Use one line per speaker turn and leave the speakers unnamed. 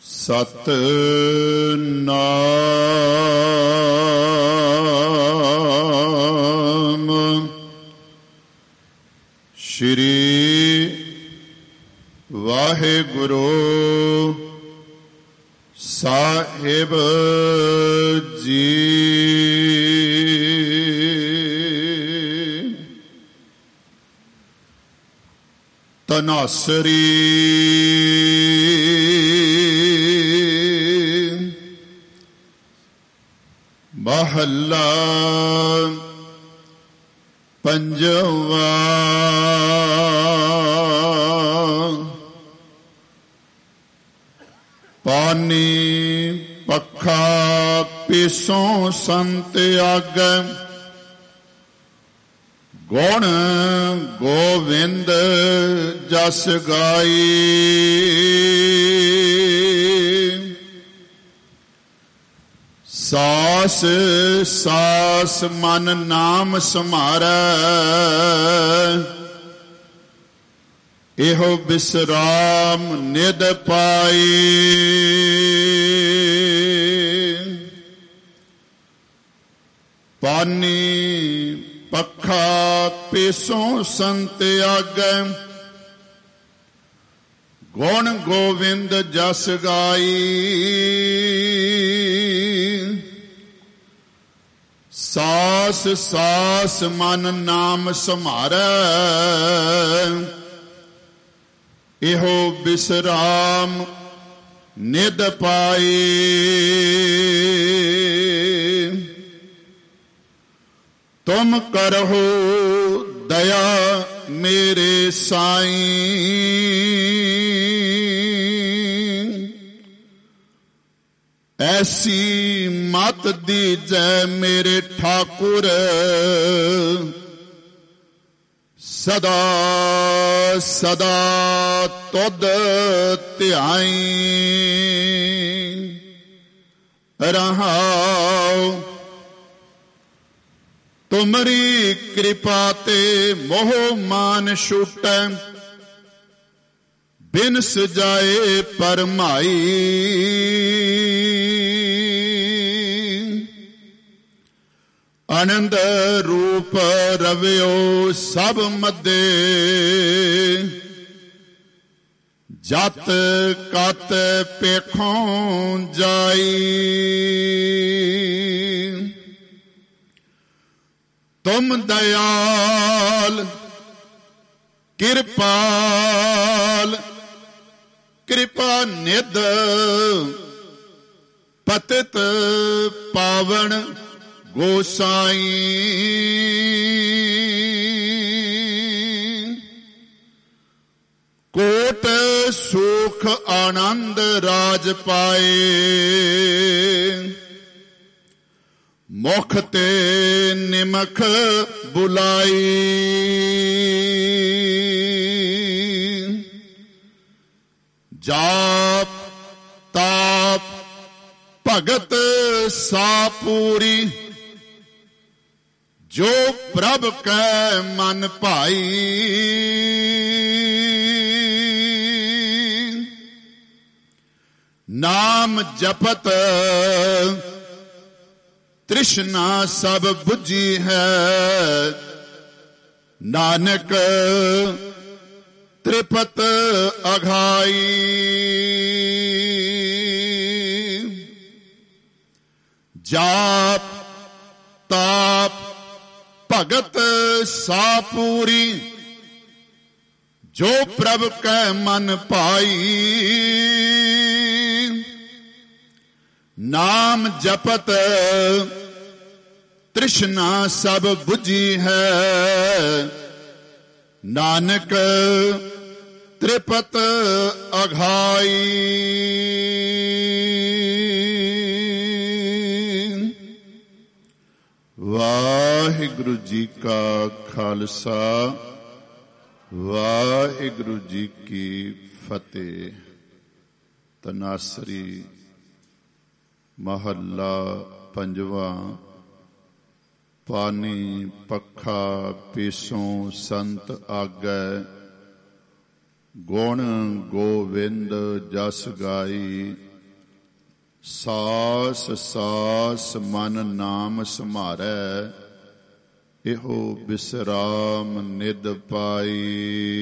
ਸਤਿਨਾਮ ਸ਼੍ਰੀ ਵਾਹਿਗੁਰੂ ਸਾਹਿਬ ਜੀ। ਤਨਾਸਰੀ ਮਹੱਲਾ ਪੰਜਵਾ। ਪਾਨੀ ਪੱਖਾ ਪਿਸੋਂ ਸੰਤ ਆਗੈ, ਗੁਣ ਗੋਵਿੰਦ ਜਸ ਗਾਈ। ਸਾਸ ਸਾਸ ਮਨ ਨਾਮ ਸਮਾਰੈ, ਇਹੋ ਬਿਸਰਾਮ ਨਿਧ ਪਾਈ। ਪਾਨੀ ਪੱਖਾ ਪਿਸੋਂ ਸੰਤ ਆਗੈ, ਗੁਣ ਗੋਵਿੰਦ ਜਸ ਗਾਈ। ਸਾਸ ਸਾਸ ਮਨ ਨਾਮ ਸਮਾਰੈ, ਇਹੋ ਬਿਸਰਾਮ ਨਿਧ ਪਾਈ। ਤੁਮ ਕਰਹੁ ਦਇਆ ਮੇਰੇ ਸਾਈਂ, ਐਸੀ ਮਤ ਦੀਜੈ ਮੇਰੇ ਠਾਕੁਰ। ਸਦਾ ਸਦਾ ਤੁਧ ਧਿਆਈ ਰਹਾਉ। ਤੁਮਰੀ ਕਿਰਪਾ ਤੇ ਮੋਹ ਮਾਨ ਛੁਟੈ, ਬਿਨ ਸਜਾਏ ਪਰਮਾਈ। ਆਨੰਦ ਰੂਪ ਰਵਿਓ ਸਭ ਮੱਧੇ, ਜਤ ਕਤ ਪੇਖੋਂ ਜਾਈ। ਤੁਮ ਦਇਆਲ ਕਿਰਪਾਲ, ਕਿਰਪਾ ਨਿਧ ਪਤਿਤ ਪਾਵਨ ਗੋਸਾਈ। ਕੋਟ ਸੁਖ ਆਨੰਦ ਰਾਜ ਪਾਏ, ਮੁਖ ਤੇ ਨਿਮਖ ਬੁਲਾਈ। ਜਾਪ ਤਾਪ ਭਗਤ ਸਾਪੂਰੀ, ਜੋ ਪ੍ਰਭ ਕੈ ਮਨ ਭਾਈ। ਨਾਮ ਜਪਤ ਤ੍ਰਿਸ਼ਨਾ ਸਭ ਬੁਝੀ ਹੈ, ਨਾਨਕ ਤ੍ਰਿਪਤ ਅਘਾਈ। ਜਾਪ ਤਾਪ ਭਗਤ ਸਾਪੂਰੀ, ਜੋ ਪ੍ਰਭ ਕੈ ਮਨ ਭਾਈ। ਨਾਮ ਜਪਤ ਤ੍ਰਿਸ਼ਨਾ ਸਭ ਬੁਝੀ ਹੈ, ਨਾਨਕ ਤ੍ਰਿਪਤ ਅਘਾਈ। ਵਾਹਿਗੁਰੂ ਜੀ ਕਾ ਖਾਲਸਾ, ਵਾਹਿਗੁਰੂ ਜੀ ਕੀ ਫਤਿਹ। ਤਨਾਸਰੀ ਮਹੱਲਾ ਪੰਜਵਾ। ਪਾਨੀ ਪੱਖਾ ਪੀਸੋਂ ਸੰਤ ਆਗੈ, ਗੁਣ ਗੋਵਿੰਦ ਜਸ ਗਾਈ। ਸਾਸ ਸਾਸ ਮਨ ਨਾਮ ਸਮਾਰੈ, ਇਹੋ ਬਿਸਰਾਮ ਨਿਦ ਪਾਈ।